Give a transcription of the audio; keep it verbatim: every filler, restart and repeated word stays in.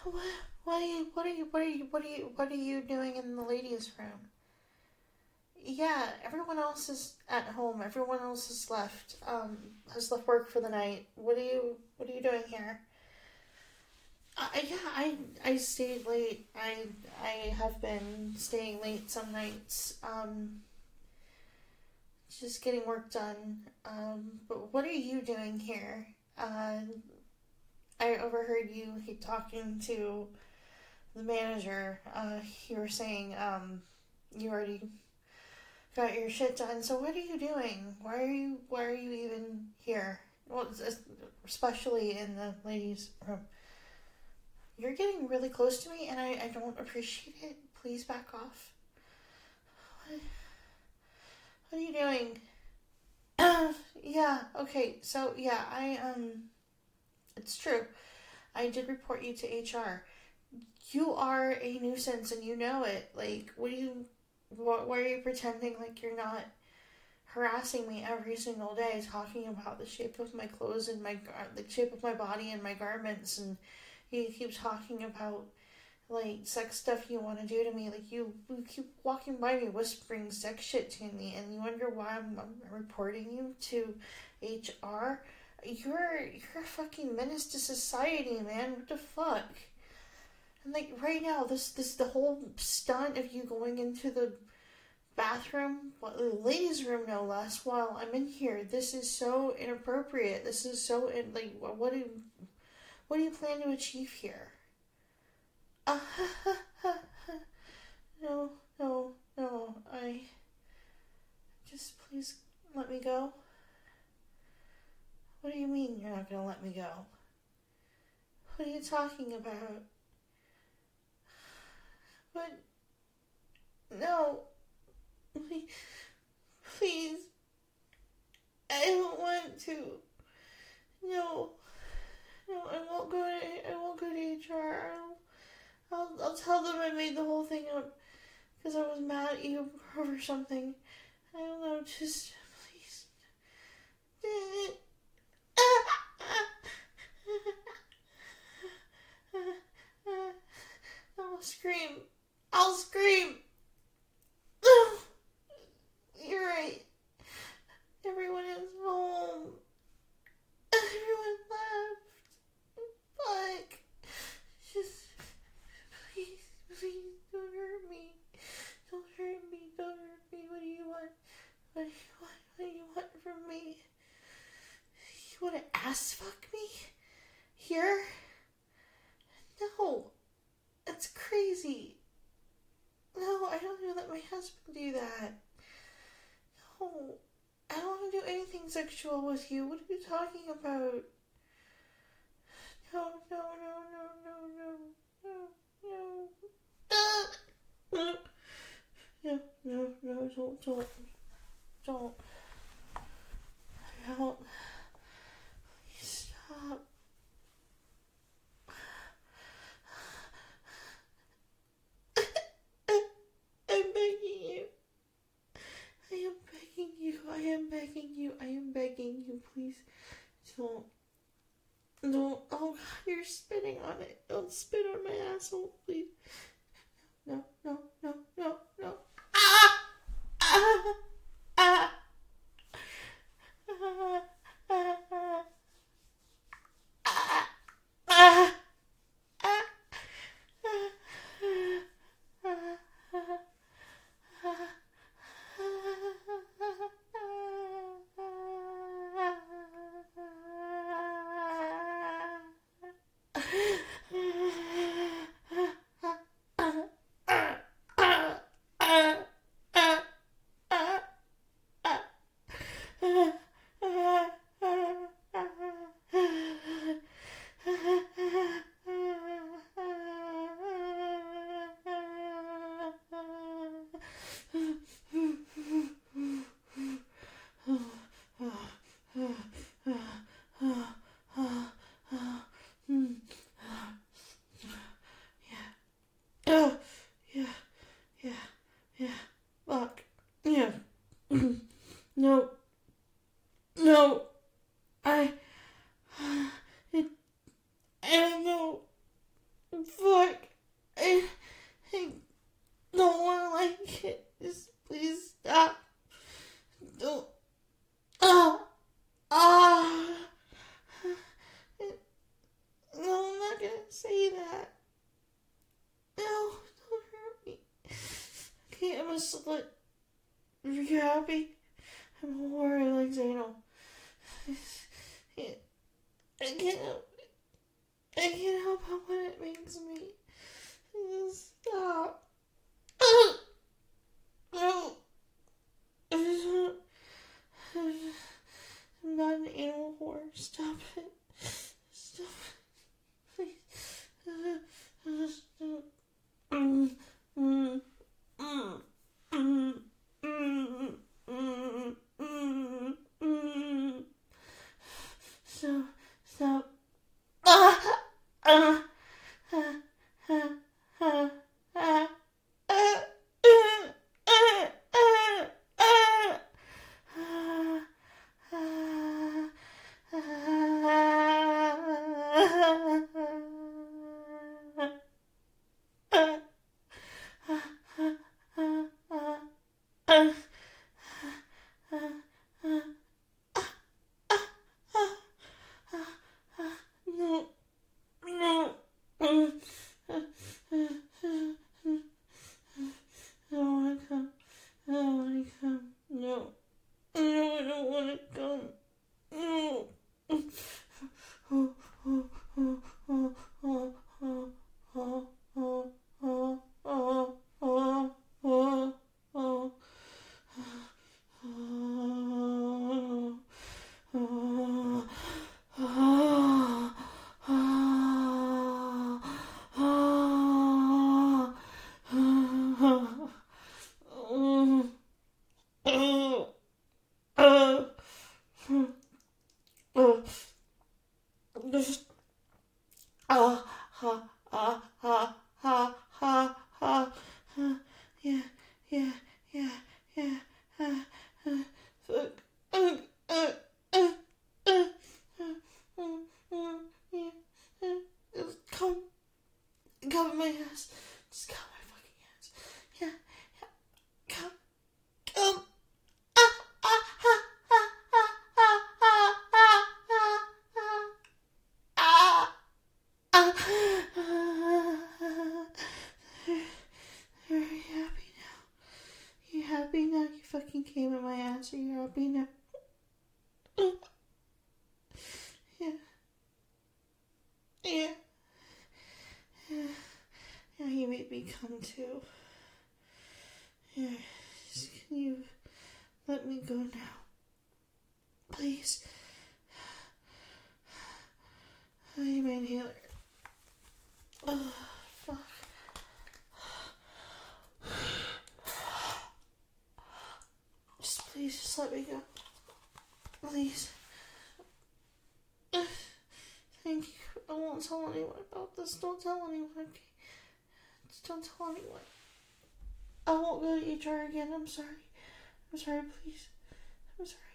What, what are you, what are you, what are you, what are you, what are you doing in the ladies' room? Yeah, everyone else is at home. Everyone else has left, um, has left work for the night. What are you, what are you doing here? Uh, yeah, I I stayed late. I I have been staying late some nights. Um, just getting work done. Um, but what are you doing here? Uh, I overheard you talking to the manager. Uh, you were saying um, you already got your shit done. So what are you doing? Why are you Why are you even here? Well, especially in the ladies' room. You're getting really close to me, and I, I don't appreciate it. Please back off. What, what are you doing? Yeah, okay, so yeah, I, um, it's true. I did report you to H R. You are a nuisance, and you know it. Like, what do you, what, why are you pretending like you're not harassing me every single day, talking about the shape of my clothes and my, the shape of my body and my garments, and you keep talking about like sex stuff you want to do to me. Like you, you keep walking by me whispering sex shit to me, and you wonder why I'm, I'm reporting you to H R. You're you're a fucking menace to society, man. What the fuck? And like right now, this this the whole stunt of you going into the bathroom, well, the ladies' room no less, while I'm in here. This is so inappropriate. This is so in, like what do what do you plan to achieve here? Uh, no, no, no. I just please let me go. What do you mean you're not gonna let me go? What are you talking about? But no, please, please. I don't want to. No, no. I won't go to. I won't go to H R. I'll, I'll, I'll tell them I made the whole thing up because I was mad at you over something. I don't know. Just please. I'll scream. I'll scream. You're right. Everyone is home. Everyone left. Fuck. Just please, please don't hurt me. Don't hurt me. Don't hurt me. What do you want? What do you want? What do you want from me? You want to ass fuck me? Here? No. That's crazy. No, I don't even let my husband do that. No. I don't want to do anything sexual with you. What are you talking about? No, no, no, no, no, no, no, no. No, no, no, don't, don't, don't. Don't. Please stop. I'm begging you. I am begging you. I am begging you. I am begging you. Please don't. Don't. Oh God, you're spitting on it. Don't spit on my asshole, please. No, no, no, no, no. Ah! Ah! Ah! Ah! Ah! Ah! Ah! a slit. Are you happy? I'm worried like Zainal. I can't help it. I can't help how what it makes me. Stop. No. I'm not an animal whore. Stop it. Stop it. Please. Mm, mm, mm, mm, mm, mm, mm, mm. So, so. Ah, ah, ah, ah, ah, ah. No, no. I don't want to come. I don't want to come. No. No, I don't want to come. No. Oh, oh, oh, oh, oh, oh, oh, oh, oh, oh, oh, oh, oh, oh, Ah, ha, ah, ha, ha, ha, ha, ha, yeah, yeah, yeah, yeah, uh, uh, fuck, uh, uh, uh, uh, uh, uh, yeah, uh, just come, come my ass, just come my fucking ass, yeah, yeah, come, come, ah, ah, ha, ha, ha, ha, ha, ha, ha, ah. Uh, are you happy now? You happy now? You fucking came in my ass. Are you happy now? Yeah. Yeah. Yeah. Yeah, you made me come too. Yeah. Just, can you let me go now? Please. I'm my inhaler. Oh, fuck. Just please, just let me go. Please. Thank you. I won't tell anyone about this. Don't tell anyone, okay? Just don't tell anyone. I won't go to H R again. I'm sorry. I'm sorry, please. I'm sorry.